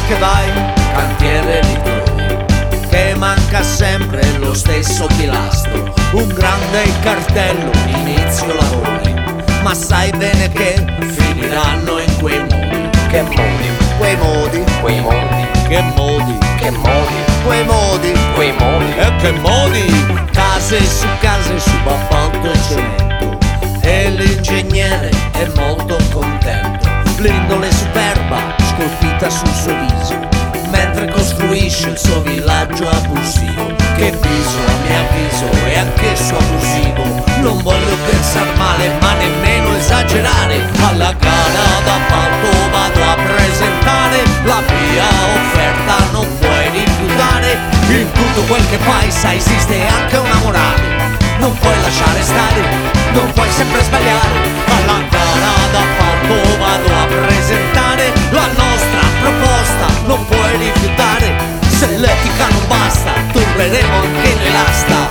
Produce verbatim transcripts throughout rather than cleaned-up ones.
che vai, cantiere ritrovi, che manca sempre lo stesso pilastro, un grande cartello, inizio lavori, ma sai bene che finiranno in quei modi. Che modi, Quei modi, quei modi, che modi, che modi, quei modi, quei modi. e che modi. Case su case, subappalto e cemento, e l'ingegnere è molto contento. L'indole superba scolpita sul suo viso, mentre costruisce il suo villaggio abusivo. Che viso, a mio avviso, è anch'esso abusivo. Non voglio pensar male, ma nemmeno esagerare. Alla gara d'appalto vado a presentare la mia offerta, non puoi rifiutare. In tutto quel che fai, sai, esiste anche una morale. Non puoi lasciare stare, non puoi sempre sbagliare. Alla gara d'appalto vado a presentare la nostra proposta, non puoi rifiutare. Se l'etica non basta, turberemo anche noi l'asta.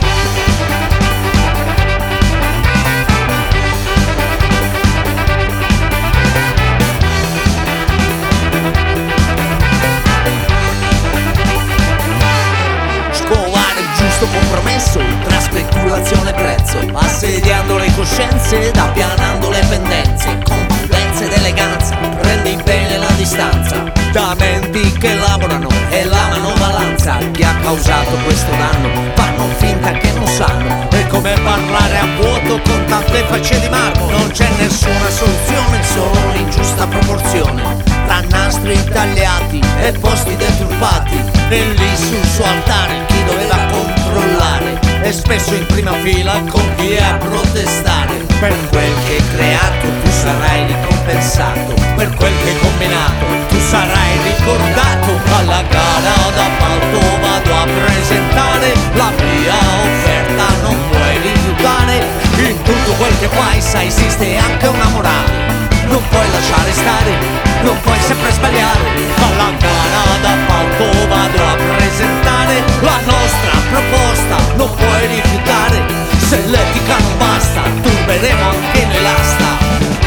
Scovare il giusto compromesso tra speculazione e prezzo, assediando le coscienze, appianando le pendenze, con prudenza ed eleganza, prendi bene la distanza da menti che lavorano e la manovalanza. Chi ha causato questo danno fanno finta che non sanno, è come parlare a vuoto con tante facce di marmo. Non c'è nessuna soluzione, solo un'ingiusta proporzione tra nastri tagliati e posti deturpati, e lì sul suo altare chi doveva controllare e spesso in prima fila con chi è a protestare. Per quel che hai creato tu sarai ricompensato, per quel che hai combinato tu sarai ricordato. Alla gara d'appalto vado a presentare la mia offerta, non puoi rifiutare. In tutto quel che fai, sai, esiste anche una morale. Non puoi lasciare stare, non puoi sempre sbagliare. Alla gara d'appalto vado a presentare la nostra proposta, non puoi rifiutare. Se l'etica non basta, turberemo anche noi l'asta.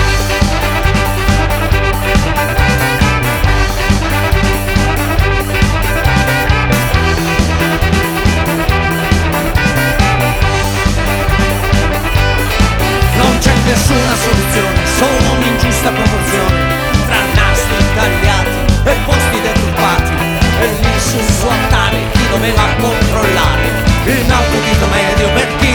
Non c'è nessuna soluzione, solo un'ingiusta proporzione tra nastri tagliati e posti deturpati, e lì sul suo altare chi doveva controllare. In alto dito medio per chi